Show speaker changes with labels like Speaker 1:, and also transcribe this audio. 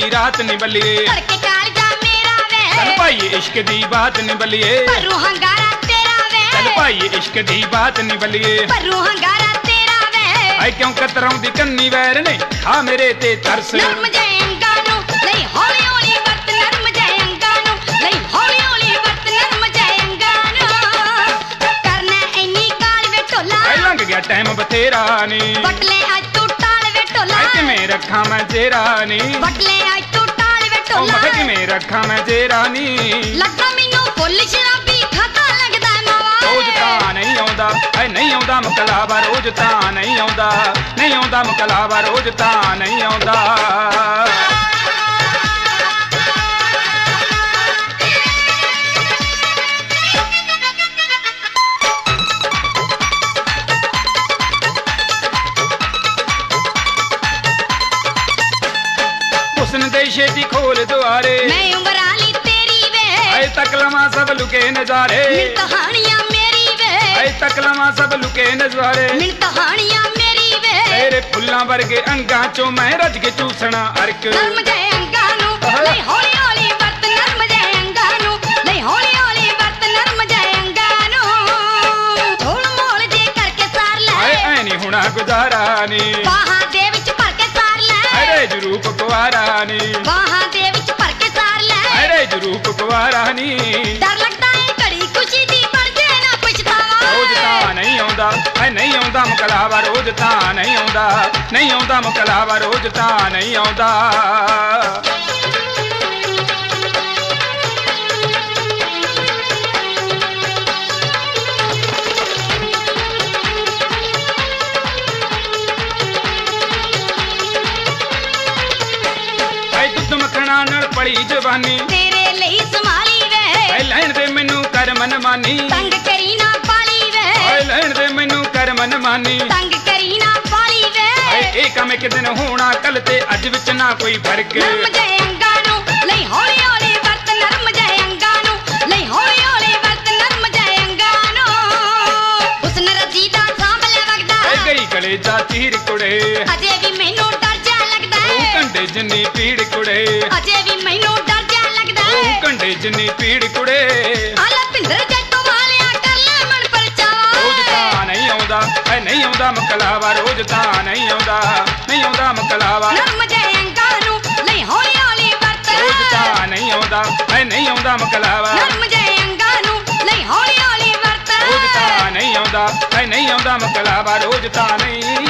Speaker 1: दी रात नी बल्लिए
Speaker 2: धड़के कालजा मेरा वे
Speaker 1: चल भाई इश्क दी बात नी बल्लिए
Speaker 2: भरू हंगारा तेरा वे
Speaker 1: चल भाई इश्क दी बात नी बल्लिए
Speaker 2: भरू हंगारा तेरा वे
Speaker 1: आई क्यों कतरां दी कन्नी वैर ने खा मेरे ते तरस
Speaker 2: नरम जय अंगानू लई हौली हौली वरत नरम जय अंगानू लई हौली हौली वरत नरम जय अंगानू करना इन्नी काल वे टोला
Speaker 1: आई लंघ गया टाइम बथेरा नी
Speaker 2: बटले आज तू टाल वे टोला
Speaker 1: आई किवें रखा मैं जेरा नी
Speaker 2: बटले आज तू टाल वे
Speaker 1: ओ
Speaker 2: टोला
Speaker 1: मैं किवें रखा मैं जेरा नी
Speaker 2: लगदा मैनू फुੱਲ शराबी खाता लगदा मावा
Speaker 1: रोज तां नहीं आउंदा ऐ नहीं आउंदा मुकलावा रोज तां नहीं आउंदा मुकलावा रोज तां नहीं आउंदा हुस्न दे छेती खोल द्वारे
Speaker 2: मैं उमराली तेरी वे
Speaker 1: ऐ तक लवा सब लुके नजारे
Speaker 2: मिल कहानियां मेरी वे
Speaker 1: ऐ तक लवा सब लुके नजारे
Speaker 2: मिल कहानियां मेरी वे
Speaker 1: तेरे फुल्लां वर्गे अंगां चों मैं रज के चूसना अर्क
Speaker 2: नरम जय अंगानू लई हौली हौली वरत नरम जय अंगानू लई हौली हौली वरत नरम जय अंगानू ढोल मोल जे करके सार ले
Speaker 1: ऐ नहीं हुणा गुजारा नी
Speaker 2: बाहां दे विच भर के सार ले
Speaker 1: अरे जरूप कुवारा नी
Speaker 2: बाहां दे विच भर के सार ले
Speaker 1: अरे जरूप कुवारा नी
Speaker 2: डर लगदा है घड़ी खुशी दी बन जे ना पछतावा
Speaker 1: रोज तां नहीं आउंदा ऐ नहीं आउंदा मुकलावा रोज तां नहीं आउंदा मुकलावा रोज तां नहीं आउंदा मखना नाल पड़ी जवानी
Speaker 2: तेरे ਲਈ संभाली वे
Speaker 1: ऐ लैण दे मैनू कर मनमानी
Speaker 2: तंग करी ना पाली वे
Speaker 1: ऐ लैण दे मैनू कर मनमानी
Speaker 2: तंग करी ना पाली वे
Speaker 1: ऐ ਇਹ ਕੰਮ ਇੱਕ ਦਿਨ ਹੋਣਾ ਕੱਲ ਤੇ ਅੱਜ ਵਿੱਚ ਨਾ ਕੋਈ ਫਰਕ
Speaker 2: ਨਰਮ ਜੈ ਅੰਗਾਨੂ ਲਈ ਹੌਲੀ ਹੌਲੀ ਵਰਤ ਨਰਮ ਜੈ ਅੰਗਾਨੂ ਲਈ ਹੌਲੀ ਹੌਲੀ ਵਰਤ ਨਰਮ ਜੈ ਅੰਗਾਨੂ ਹੁਸਨ ਰਜੀ ਦਾ ਸਾਂਭਲੇ ਵਗਦਾ
Speaker 1: ऐ ਗਈ ਕਲੇਜਾ ਚੀਰ ਕੁੜੇ
Speaker 2: ਅਜੇ ਵੀ ਮੈਨੂੰ ਡਰ ਜਾ ਲੱਗਦਾ
Speaker 1: ਉਹ ਕੰਡੇ ਜਿੰਨੀ ਪੀੜ ਕੁੜੇ
Speaker 2: ਅਜੇ ਵੀ ਮੈਨੂੰ ਡਰ ਜਾ ਲੱਗਦਾ
Speaker 1: ਉਹ ਕੰਡੇ ਜਿੰਨੀ ਪੀੜ ਕੁੜੇ
Speaker 2: ਆਲਾ ਪਿੰਦਰ ਜੱਟੋ ਵਾਲਿਆ ਕਰ ਲੈ ਮਨ ਪਰਚਾਵਾ
Speaker 1: ਰੋਜ਼ ਤਾਂ ਨਹੀਂ ਆਉਂਦਾ ਐ ਨਹੀਂ ਆਉਂਦਾ ਮੁਕਲਾਵਾ ਰੋਜ਼ ਤਾਂ ਨਹੀਂ ਆਉਂਦਾ ਮੁਕਲਾਵਾ
Speaker 2: ਨਰਮ ਜੈ ਅੰਗਾਨੂ ਲਈ ਹੌਲੀ ਹੌਲੀ ਵਰਤ
Speaker 1: ਰੋਜ਼ ਤਾਂ ਨਹੀਂ ਆਉਂਦਾ ਐ ਨਹੀਂ ਆਉਂਦਾ ਮੁਕਲਾਵਾ
Speaker 2: ਨਰਮ ਜੈ ਅੰਗਾਨੂ ਲਈ ਹੌਲੀ ਹੌਲੀ ਵਰਤ
Speaker 1: ਰੋਜ਼ ਤਾਂ ਨਹੀਂ ਆਉਂਦਾ ਐ ਨਹੀਂ ਆਉਂਦਾ ਮੁਕਲਾਵਾ ਰੋਜ਼ ਤਾਂ ਨਹੀਂ